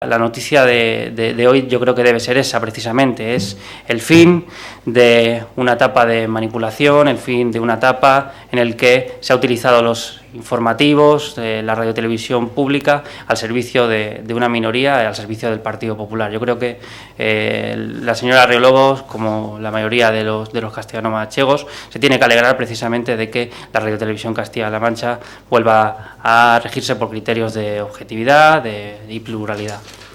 la noticia de hoy yo creo que debe ser esa precisamente, es el fin de una etapa de manipulación, el fin de una etapa en el que se ha utilizado los informativos de la radiotelevisión pública al servicio de una minoría, al servicio del Partido Popular. Yo creo que la señora Riolobos, como la mayoría de los castellano-manchegos, se tiene que alegrar precisamente de que la radiotelevisión Castilla-La Mancha vuelva a regirse por criterios de objetividad y pluralidad.